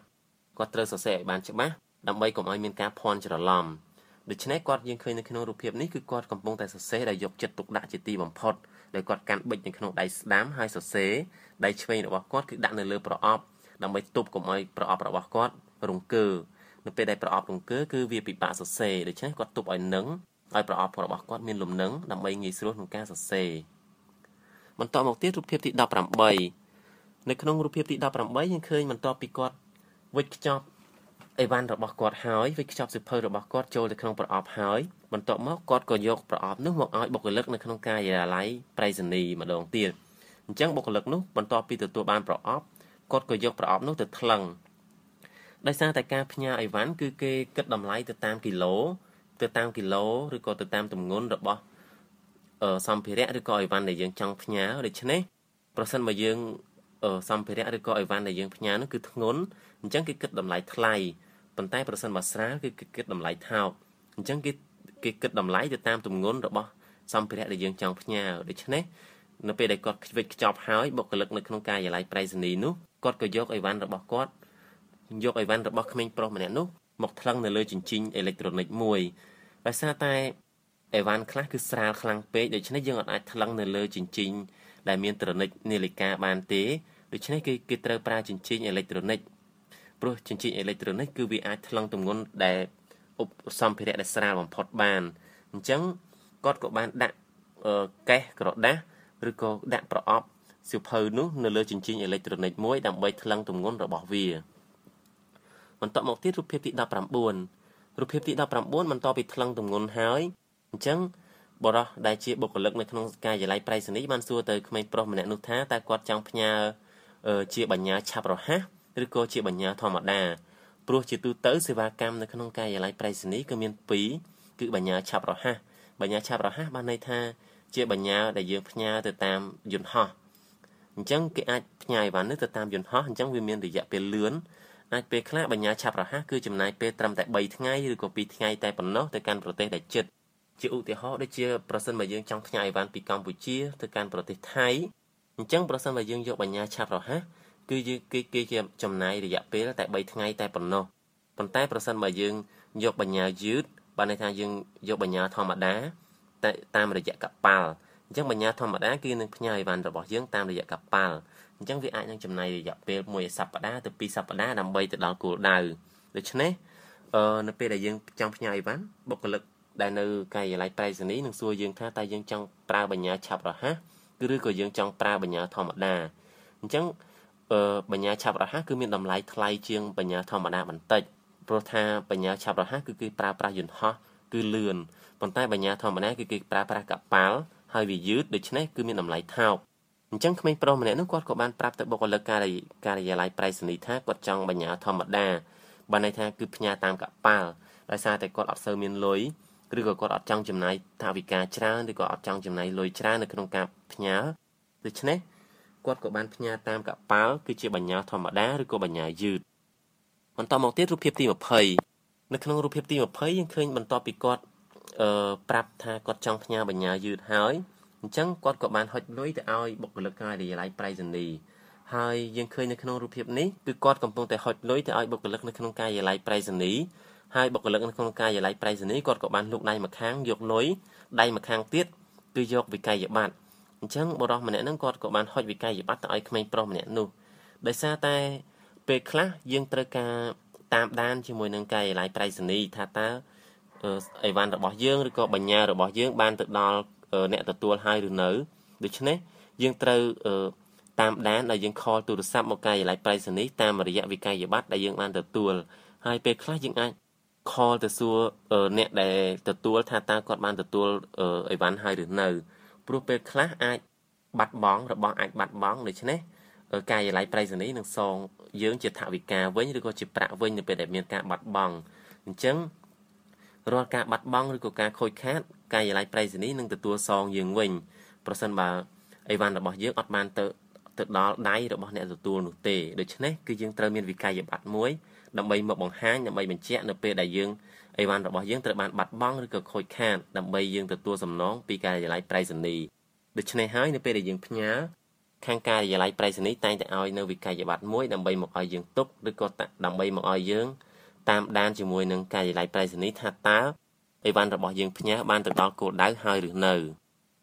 ដើម្បីកុំឲ្យមានការភ័ន្តច្រឡំដូច្នេះគាត់យើងឃើញនៅក្នុងរូបភាពនេះគឺគាត់កំពុងតែសរសេរដែលយកចិត្តទុកដាក់ជាទីបំផុតដោយគាត់កាន់ប៊ិចនៅក្នុងដៃស្ដាំហើយសរសេរដៃឆ្វេងរបស់គាត់គឺដាក់នៅលើប្រអប់ដើម្បីទប់កុំឲ្យប្រអប់របស់គាត់រង្គើនៅពេលដែលប្រអប់រង្គើគឺវាពិបាកសរសេរដូច្នេះគាត់ទប់ឲ្យនឹងឲ្យប្រអប់របស់គាត់មានលំនឹងដើម្បីងាយស្រួលក្នុងការសរសេរបន្តមកទៀតរូបភាពទី18នៅក្នុងរូបភាពទី18យើងឃើញបន្ទាប់ពីគាត់វិចខ្ចប់អីវ៉ាន់របស់គាត់ហើយវិចខ្ចប់សៀវភៅរបស់គាត់ចូលទៅក្នុងប្រអប់ហើយបន្ទាប់មកគាត់ក៏យកប្រអប់នោះមកឲ្យបុគ្គលិកនៅក្នុងការិយាល័យប្រៃសណីម្ដងទៀតអញ្ចឹងបុគ្គលិកនោះបន្ទាប់ពីទទួលបានប្រអប់គាត់ក៏យកប្រអប់នោះទៅថ្លឹងដោយសារតែការផ្ញើអីវ៉ាន់គឺគេគិតតម្លៃទៅតាមគីឡូឬក៏ទៅតាមទម្ងន់របស់សម្ភារៈឬក៏អីវ៉ាន់ដែលយើងចង់ផ្ញើដូច្នេះប្រសិនបើយើងសម្ភារៈឬក៏អីវ៉ាន់ដែលយើងផ្ញើនោះគឺធ្ងន់អញ្ចឹងគេគិតតម្លៃថ្លៃប៉ុន្តែប្រសិនបើស្រាលគឺគេគិតតម្លៃថោកអញ្ចឹងគេគិតតម្លៃទៅតាមទម្ងន់របស់សម្ភារៈដែលយើងចង់ផ្ញើដូច្នេះនៅពេលដែលគាត់វិចខ្ចប់ហើយបុគ្គលិកនៅក្នុងការិយាល័យប្រៃសណីនោះគាត់ក៏យកអីវ៉ាន់របស់ក្មេងប្រុសម្នាក់នោះមកថ្លឹងនៅលើជញ្ជីងអេឡិចត្រូនិកមួយដោយសារតែអីវ៉ាន់ខ្លះគឺស្រាលខ្លាំងពេកដូច្នេះយើងអាចថ្លឹងនៅលើជញ្ជីងដែលមានត្រូនិកនាឡិកាបានទេដូច្នេះគេត្រូវប្រើជញ្ជីងអេឡិចត្រូនិកព្រោះជញ្ជីងអេឡិចត្រូនិកគឺវាអាចថ្លឹងទម្ងន់ដែលសម្ភារៈដែលស្រាលបំផុតបានអញ្ចឹងគាត់ក៏បានដាក់កេសក្រដាសឬក៏ដាក់ប្រអប់សៀវភៅនោះនៅលើជញ្ជីងអេឡិចត្រូនិកមួយដើម្បីថ្លឹងទម្ងន់របស់វាបន្តមកទៀតរូបភាពទី19បន្ទាប់ពីថ្លឹងទម្ងន់ហើយអញ្ចឹងបរិះដែលជាបុគ្គលិកនៅក្នុងការិយាល័យប្រៃសណីបានសួរទៅក្មេងប្រុសម្នាក់នោះថាតើគាត់ចង់ផ្ញើជាបញ្ញាឆាប់រហ័សឬក៏ជាបញ្ញាធម្មតាព្រោះជាទូទៅសេវាកម្មនៅក្នុងការិយាល័យប្រៃសណីគឺមាន2គឺបញ្ញាឆាប់រហ័សបានន័យថាជាបញ្ញាដែលយើងផ្ញើទៅតាមយន្តហោះអញ្ចឹងគេអាចផ្ញើអីវ៉ាន់នេះទៅតាមយន្តហោះអញ្ចឹងវាមានរយៈពេលលឿនអាចពេលខ្លះបញ្ញាឆាប់រហ័សគឺចំណាយពេលត្រឹមតែ3ថ្ងៃឬក៏2ថ្ងៃតែប៉ុណ្ណោះទៅកាន់ប្រទេសដែលជិតជាឧទាហរណ៍ដូចជាប្រសិនបើយើងចង់ផ្ញើអីវ៉ាន់ពីកម្ពុជាទៅកាន់ប្រទេសថៃអញ្ចឹងប្រសិនបើយើងយកបញ្ញាឆាប់រហ័សគឺគេជាចំណាយរយៈពេលតែ3ថ្ងៃតែប៉ុណ្ណោះប៉ុន្តែប្រសិនបើយើងយកបញ្ញាយឺតបានន័យថាយើងយកបញ្ញាធម្មតាតែតាមរយៈកប៉ាល់អញ្ចឹងបញ្ញាធម្មតាគឺនឹងផ្ញើអីវ៉ាន់របស់យើងតាមរយៈកប៉ាល់អញ្ចឹងវាអាចនឹងចំណាយរយៈពេល1សប្តាហ៍ទៅ2សប្តាហ៍ដើម្បីទៅដល់គោលដៅដូច្នេះនៅពេលដែលយើងចង់ផ្ញើអីវ៉ាន់បុគ្គលិកដែលនៅការិយាល័យប្រៃសណីនឹងសួរយើងថាតើយើងចង់ប្រើបញ្ញាឆាប់រហ័សឬក៏យើងចង់ប្រើបញ្ញាធម្មតាអញ្ចឹងបញ្ញាឆាប់រហ័សគឺមានតម្លៃថ្លៃជាងបញ្ញាធម្មតាបន្តិចព្រោះថាបញ្ញាឆាប់រហ័សគឺគេប្រើប្រាស់យន្តហោះគឺលឿនប៉ុន្តែបញ្ញាធម្មតាគឺគេប្រើប្រាស់កប៉ាល់ហើយវាយឺតដូច្នេះគឺមានតម្លៃថោកអញ្ចឹងក្មេងប្រុសម្នាក់នោះគាត់ក៏បានប្រាប់ទៅបុគ្គលិកការិយាល័យប្រៃសណីថាគាត់ចង់បញ្ញាធម្មតាបានន័យថាគឺផ្ញើតាមកប៉ាល់ដោយសារតែគាត់អត់សូវមានលុយឬក៏គាត់អត់ចង់ចំណាយថវិកាច្រើនឬក៏អត់ចង់ចំណាយលុយច្រើននៅក្នុងការផ្ញើដូច្នេះគាត់ក៏បានផ្ញើតាមកប៉ាល់គឺជាបញ្ញាធម្មតាឬក៏បញ្ញាយឺតបន្តមកទៀតរូបភាពទី20នៅក្នុងរូបភាពទី20យើងឃើញបន្ទាប់ពីគាត់ប្រាប់ថាគាត់ចង់ផ្ញើបញ្ញាយឺតហើយអញ្ចឹងគាត់ក៏បានហុចលុយទៅឲ្យបុគ្គលិកការិយាល័យប្រៃសណីហើយយើងឃើញនៅក្នុងរូបភាពនេះគឺគាត់កំពុងតែហុចលុយទៅឲ្យបុគ្គលិកនៅក្នុងការិយាល័យប្រៃសណីហើយបុគ្គលិកនៅក្នុងការិយាល័យប្រៃសណីគាត់ក៏បានលូកដៃម្ខាងយកលុយដៃម្ខាងទៀតគឺយកវិក័យប័ត្រអញ្ចឹងបុរសម្នាក់ហ្នឹងគាត់ក៏បានហុចវិក័យប័ត្រទៅឲ្យក្មេងប្រុសម្នាក់នោះដោយសារតែពេលខ្លះយើងត្រូវការតាមដានជាមួយនឹងការិយាល័យប្រៃសណីថាតើអីវ៉ាន់របស់យើងឬក៏បញ្ញារបស់យើងបានទៅដល់អ្នកទទួលហើយឬនៅដូច្នេះយើងត្រូវតាមដានដោយយើងខលទូរស័ព្ទមកការិយាល័យប្រៃសណីតាមរយៈវិក័យប័ត្រដែលយើងបានទទួលហើយពេលខ្លះយើងអាចខលទៅសួរអ្នកដែលទទួលថាតើគាត់បានទទួលអីវ៉ាន់ហើយឬនៅព្រោះពេលខ្លះអាចបាត់បង់របស់អាចបាត់បង់ដូច្នេះការិយាល័យប្រៃសណីនឹងសងយើងជាថវិកាវិញឬក៏ជាប្រាក់វិញនៅពេលដែលមានការបាត់បង់អញ្ចឹងរាល់ការបាត់បង់ឬក៏ការខូចខាតការិយាល័យប្រៃសណីនឹងទទួលសងយើងវិញប្រសិនបើអីវ៉ាន់របស់យើងអត់បានទៅដល់ដៃរបស់អ្នកទទួលនោះទេដូច្នេះគឺយើងត្រូវមានវិក័យប័ត្រមួយដើម្បីមកបង្ហាញដើម្បីបញ្ជាក់នៅពេលដែលយើងអីវ៉ាន់របស់យើងត្រូវបានបាត់បង់ឬក៏ខូចខាតដើម្បីយើងទទួលសំណងពីការិយាល័យប្រៃសណីដូច្នេះហើយនៅពេលដែលយើងផ្ញើខាងការិយាល័យប្រៃសណីតែងតែឲ្យនៅវិក័យប័ត្រមួយដើម្បីមកឲ្យយើងទុកឬក៏ដើម្បីមកឲ្យយើងតាមដានជាមួយនឹងការិយាល័យប្រៃសណីថាតើអីវ៉ាន់របស់យើងផ្ញើបានទៅដល់គោលដៅហើយឬនៅ